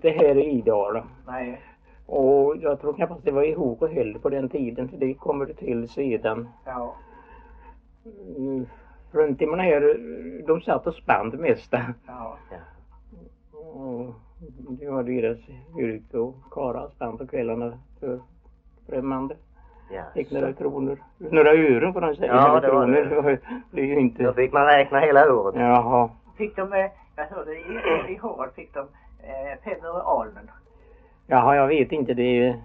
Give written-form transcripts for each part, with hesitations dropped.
inte här i Idala. Nej. Och jag tror knappast det var ihop och heller på den tiden, för det kommer det till sedan. Ja. Fruntimmarna här, de satt och spann det mesta. Ja. Och det var deras yrke, och karlar spann på kvällarna för främmande. Ja. Fick några kronor. Några ören får man säga. Ja, några det var kronor. det. Det är ju inte... Då fick man räkna hela året. Jaha. Fick de, jag hörde i Hård fick de 5 öre almen. Jaha, jag vet inte. Det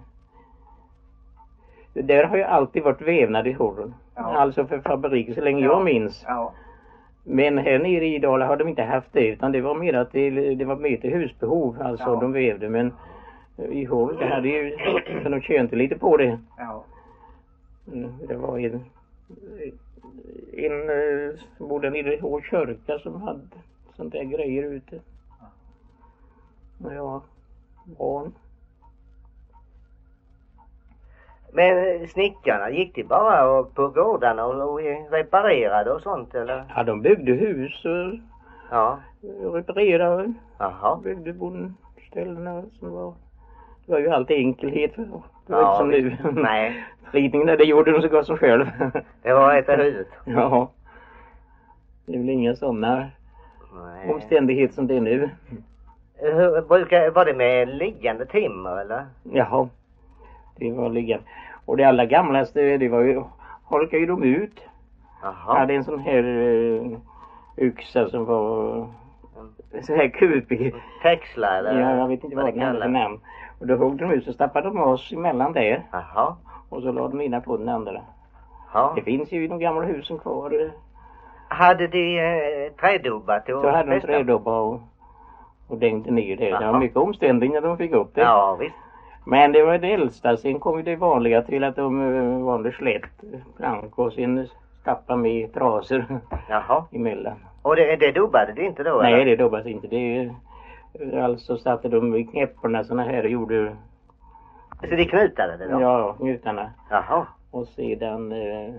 där har ju alltid varit vävnad i Hården. Ja. Alltså för fabrik så länge jag minns. Ja. Men här nere i Idala har de inte haft det, utan det var mer att det var mer till husbehov. Alltså de vävde, men i Hården det hade ju, så de tjänade lite på det. Ja. Det var en bodde nere i Hård kyrka som hade sånt där grejer ute. När jag var barn. Men snickarna, gick de bara på gårdarna och reparerade och sånt, eller? Ja, de byggde hus och reparerade. Jaha. Byggde bondställena som var... Det var ju alltid enkelhet. Det var inte som nu. Nej. Ritningarna, det gjorde de så gott som själv. Det var ett av huvudet. Ja. Det är väl inga sådana omständigheter som det är nu. Var det med liggande timmer, eller? Jaha. Det var liggande. Och det allra gamlaste, det var ju... Holkade ju de ut. Jaha. Hade en sån här yxa som var... Så här kupig. Texla, eller? Ja, jag vet inte vad det kallas för namn. Och då hugg de ut så stappade de oss emellan där. Jaha. Och så lade de inna på den andra. Ja. Det finns ju i de gamla husen kvar. Hade de trädobbat? Så hade de trädobbat och dängde ner det. Det var mycket omständigt när de fick upp det. Ja, visst. Men det var det äldsta. Sen kom ju det vanliga till att de valde slätt plank och sen stappa med trasor. Jaha. Emellan. Och det dobbade det inte då? Nej, eller? det dobbades inte. Det alltså satte de i knäpporna såna här och gjorde... Så de knutade det då? Ja, knutarna. Jaha. Och sedan,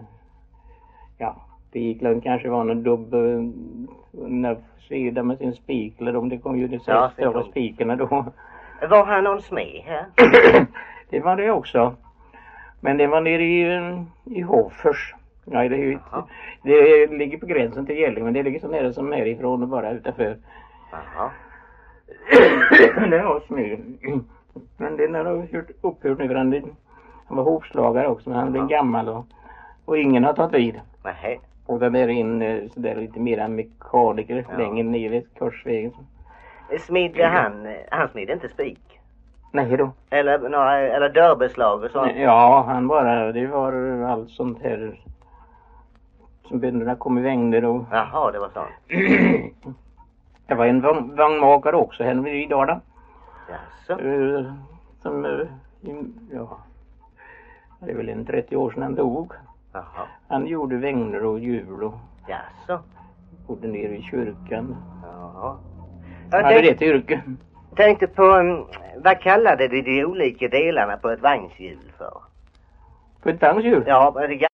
spikeln kanske var någon dubbel, när sedan med sin spikel, om det kom ju de större spikerna då. Var han någon smed här? Det var det också. Men det var nere i Hoffers. Nej, det ligger på gränsen till Gälling, men det ligger så nära som härifrån och bara utanför. Jaha. Det var smed. Men det har upphört nu, han var hovslagare också, men han blev gammal och ingen har tagit vid. Nej. Och den där in så där lite mera mekaniker längre ner i korsvägen. Smidde han smidde inte spik? Nej då. Eller dörrbeslag och sånt? Ja, det var allt sånt här som bönderna kom i vägner och... Jaha, det var sånt. Det var en vagnmakare också här i Dala. Jaså? Som, det är väl en 30 år sedan han dog. Jaha. Han gjorde vägner och hjul och... Jaså? Bodde nere i kyrkan. Jaha. Han hade det till yrke. Tänkte på, vad kallade de olika delarna på ett vagnshjul för? På ett vagnshjul? Ja, det